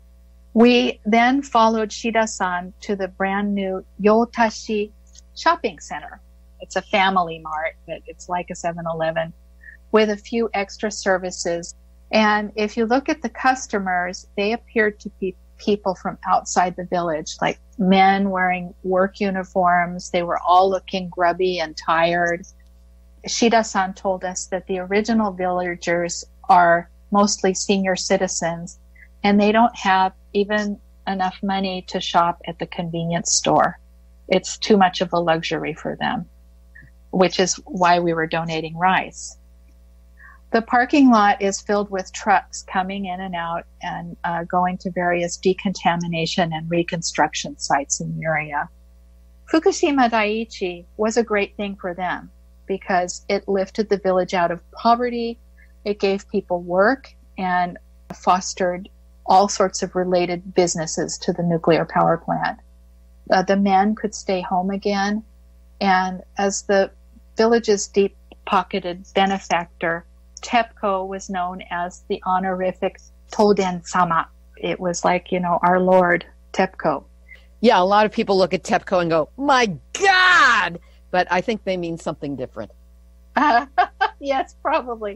We then followed Shida-san to the brand new Yotashi shopping center. It's a family mart, but it's like a seven eleven with a few extra services. And if you look at the customers, they appeared to be people from outside the village, like men wearing work uniforms. They were all looking grubby and tired. Shida-san told us that the original villagers are mostly senior citizens, and they don't have even enough money to shop at the convenience store. It's too much of a luxury for them, which is why we were donating rice. The parking lot is filled with trucks coming in and out and uh, going to various decontamination and reconstruction sites in the area. Fukushima Daiichi was a great thing for them because it lifted the village out of poverty, it gave people work, and fostered all sorts of related businesses to the nuclear power plant. Uh, the men could stay home again, and as the village's deep-pocketed benefactor, TEPCO was known as the honorific Toden-sama. It was like, you know, our Lord TEPCO. Yeah, a lot of people look at TEPCO and go, my God! But I think they mean something different. Uh, yes, probably.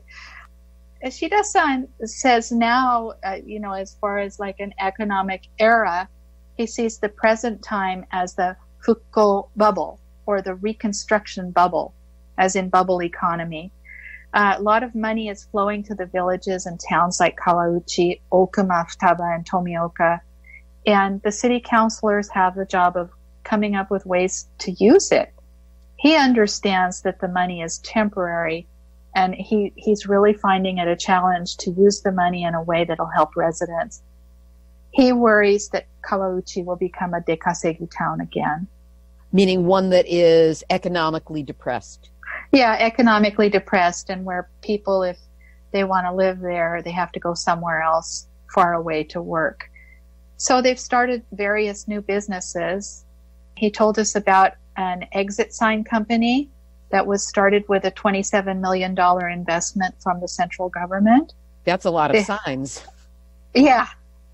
Shida-san says now, uh, you know, as far as like an economic era, he sees the present time as the Fukko bubble, or the reconstruction bubble, as in bubble economy. Uh, a lot of money is flowing to the villages and towns like Kawauchi, Okuma, Futaba, and Tomioka. And the city councilors have the job of coming up with ways to use it. He understands that the money is temporary And he, he's really finding it a challenge to use the money in a way that'll help residents. He worries that Kawauchi will become a dekasegi town again. Meaning one that is economically depressed. Yeah, economically depressed, and where people, if they want to live there, they have to go somewhere else far away to work. So they've started various new businesses. He told us about an exit sign company that was started with a twenty-seven million dollars investment from the central government. That's a lot of they, signs. Yeah.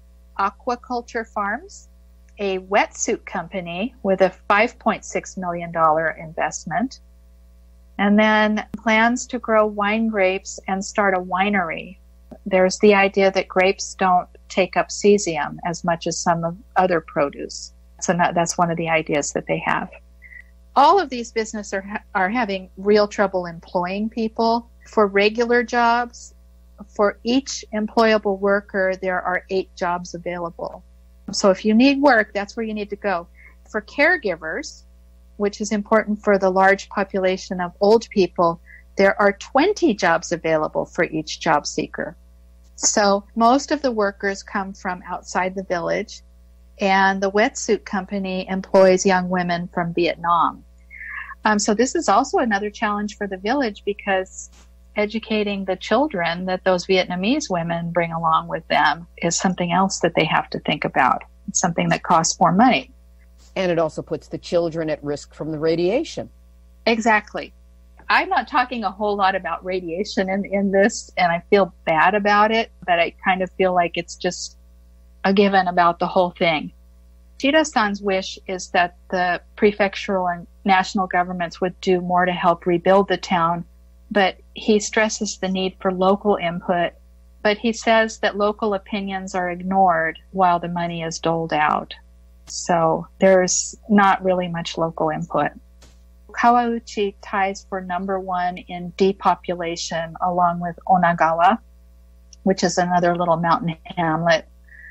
Aquaculture Farms, a wetsuit company with a five point six million dollars investment. And then plans to grow wine grapes and start a winery. There's the idea that grapes don't take up cesium as much as some of other produce. So that's one of the ideas that they have. All of these businesses are, are having real trouble employing people. For regular jobs, for each employable worker, there are eight jobs available. So if you need work, that's where you need to go. For caregivers, which is important for the large population of old people, there are twenty jobs available for each job seeker. So most of the workers come from outside the village, and the wetsuit company employs young women from Vietnam. Um, so this is also another challenge for the village, because educating the children that those Vietnamese women bring along with them is something else that they have to think about. It's something that costs more money. And it also puts the children at risk from the radiation. Exactly. I'm not talking a whole lot about radiation in, in this, and I feel bad about it, but I kind of feel like it's just a given about the whole thing. Shida-san's wish is that the prefectural and national governments would do more to help rebuild the town, but he stresses the need for local input. But he says that local opinions are ignored while the money is doled out. So there's not really much local input. Kawauchi ties for number one in depopulation, along with Onagawa, which is another little mountain hamlet.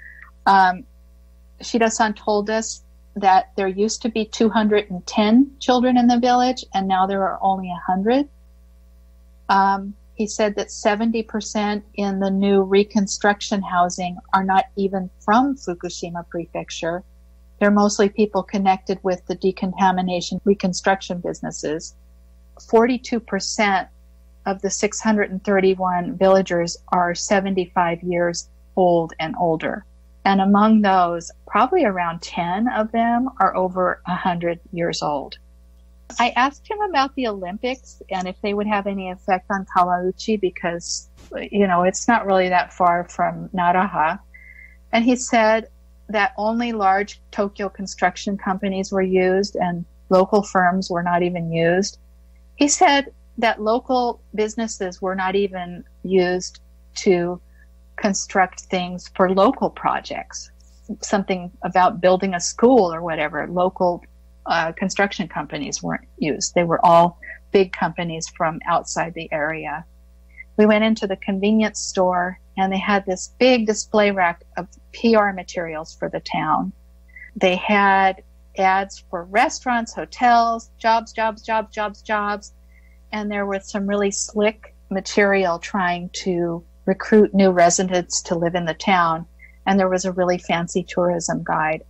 Um, Shida-san told us that there used to be two hundred ten children in the village, and now there are only one hundred. Um, he said that seventy percent in the new reconstruction housing are not even from Fukushima Prefecture. They're mostly people connected with the decontamination reconstruction businesses. forty-two percent of the six hundred thirty-one villagers are seventy-five years old and older. And among those, probably around ten of them are over one hundred years old. I asked him about the Olympics and if they would have any effect on Kawauchi, because, you know, it's not really that far from Naraha. And he said that only large Tokyo construction companies were used and local firms were not even used. He said that local businesses were not even used to construct things for local projects, something about building a school or whatever. Local uh, construction companies weren't used. They were all big companies from outside the area. We went into the convenience store and they had this big display rack of P R materials for the town. They had ads for restaurants, hotels, jobs, jobs, jobs, jobs, jobs. And there was some really slick material trying to recruit new residents to live in the town. And there was a really fancy tourism guide.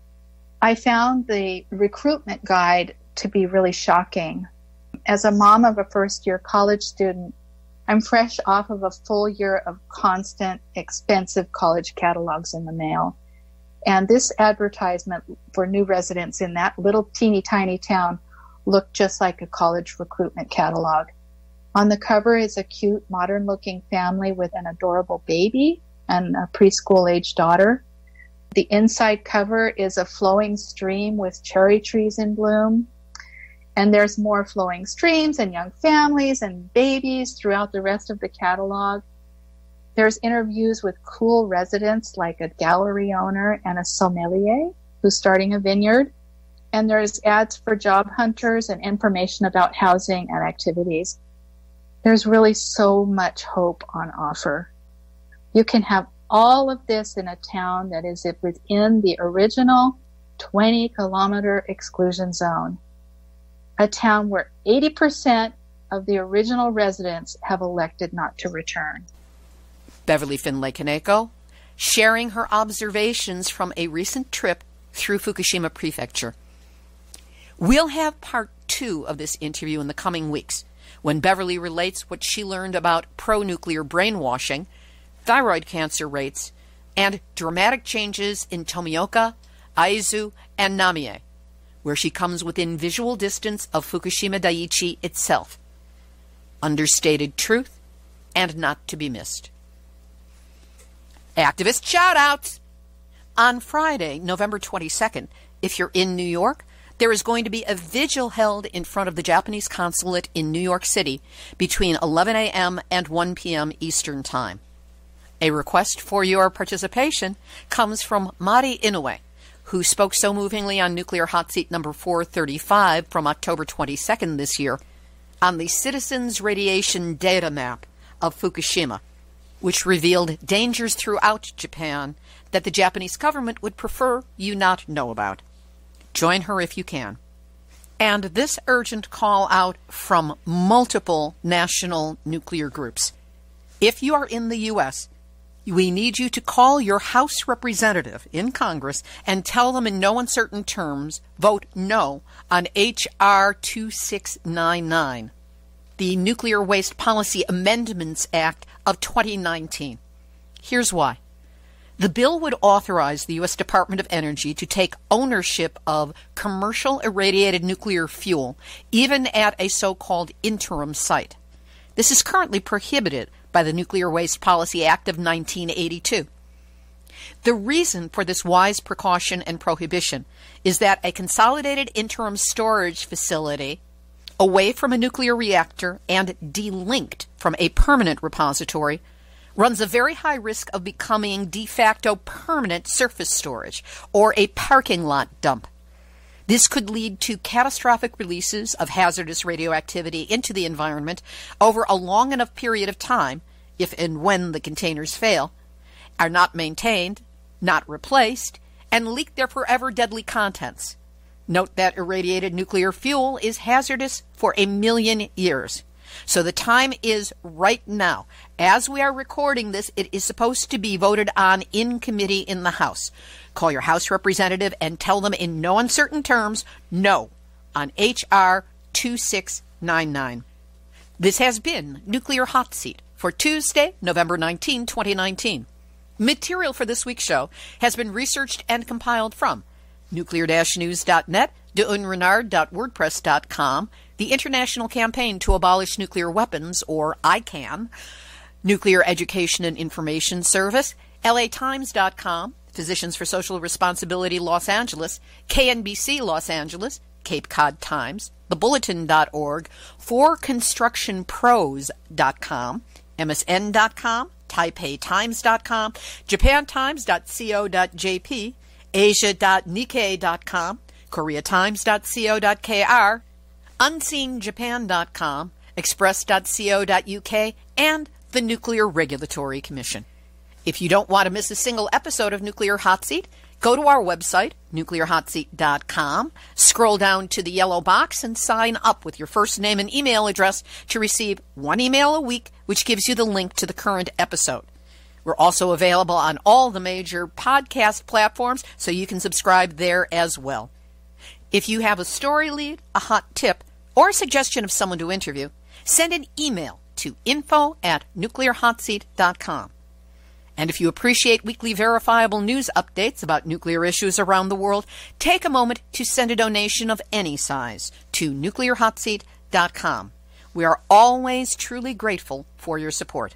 I found the recruitment guide to be really shocking. As a mom of a first-year college student, I'm fresh off of a full year of constant, expensive college catalogs in the mail. And this advertisement for new residents in that little teeny tiny town looked just like a college recruitment catalog. On the cover is a cute, modern-looking family with an adorable baby and a preschool-age daughter. The inside cover is a flowing stream with cherry trees in bloom. And there's more flowing streams and young families and babies throughout the rest of the catalog. There's interviews with cool residents like a gallery owner and a sommelier who's starting a vineyard. And there's ads for job hunters and information about housing and activities. There's really so much hope on offer. You can have all of this in a town that is within the original twenty kilometer exclusion zone. A town where eighty percent of the original residents have elected not to return. Beverly Finlay Kaneko, sharing her observations from a recent trip through Fukushima Prefecture. We'll have part two of this interview in the coming weeks, when Beverly relates what she learned about pro-nuclear brainwashing, thyroid cancer rates, and dramatic changes in Tomioka, Aizu, and Namie, where she comes within visual distance of Fukushima Daiichi itself. Understated truth and not to be missed. Activist shout-outs! On Friday, November twenty-second, if you're in New York, there is going to be a vigil held in front of the Japanese consulate in New York City between eleven a.m. and one p.m. Eastern Time. A request for your participation comes from Mari Inoue, who spoke so movingly on Nuclear Hot Seat number four thirty-five from October twenty-second this year on the Citizens Radiation Data Map of Fukushima, which revealed dangers throughout Japan that the Japanese government would prefer you not know about. Join her if you can. And this urgent call out from multiple national nuclear groups. If you are in the U S, we need you to call your House representative in Congress and tell them in no uncertain terms, vote no on H R twenty-six ninety-nine, the Nuclear Waste Policy Amendments Act of twenty nineteen. Here's why. The bill would authorize the U S Department of Energy to take ownership of commercial irradiated nuclear fuel, even at a so-called interim site. This is currently prohibited by the Nuclear Waste Policy Act of nineteen eighty-two. The reason for this wise precaution and prohibition is that a consolidated interim storage facility away from a nuclear reactor and delinked from a permanent repository runs a very high risk of becoming de facto permanent surface storage or a parking lot dump. This could lead to catastrophic releases of hazardous radioactivity into the environment over a long enough period of time, if and when the containers fail, are not maintained, not replaced, and leak their forever deadly contents. Note that irradiated nuclear fuel is hazardous for a million years. So the time is right now. As we are recording this, it is supposed to be voted on in committee in the House. Call your House representative and tell them in no uncertain terms, no, on H R twenty-six ninety-nine. This has been Nuclear Hot Seat for Tuesday, November nineteenth, twenty nineteen. Material for this week's show has been researched and compiled from nuclear dash news dot net, de un renard dot wordpress dot com, the International Campaign to Abolish Nuclear Weapons, or I CAN, Nuclear Education and Information Service, L A times dot com, Physicians for Social Responsibility Los Angeles, K N B C Los Angeles, Cape Cod Times, the bulletin dot org, for construction pros dot com, M S N dot com, Taipei Times dot com, Japan Times dot co dot j p, Asia dot nikkei dot com, Korea Times dot co dot k r, unseen japan dot com, express dot co dot u k, and the Nuclear Regulatory Commission. If you don't want to miss a single episode of Nuclear Hot Seat, go to our website, nuclear hot seat dot com, scroll down to the yellow box, and sign up with your first name and email address to receive one email a week, which gives you the link to the current episode. We're also available on all the major podcast platforms, so you can subscribe there as well. If you have a story lead, a hot tip, or a suggestion of someone to interview, send an email to info at nuclear hot seat dot com. And if you appreciate weekly verifiable news updates about nuclear issues around the world, take a moment to send a donation of any size to nuclear hot seat dot com. We are always truly grateful for your support.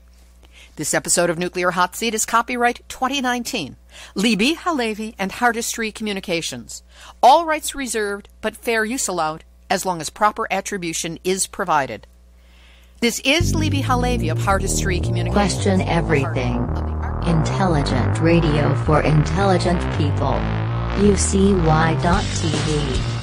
This episode of Nuclear Hot Seat is copyright twenty nineteen, Libby Halevi and Hardestry Communications. All rights reserved, but fair use allowed, as long as proper attribution is provided. This is Libby Halevi of Hardestry Communications. Question everything. Intelligent radio for intelligent people. U C Y dot T V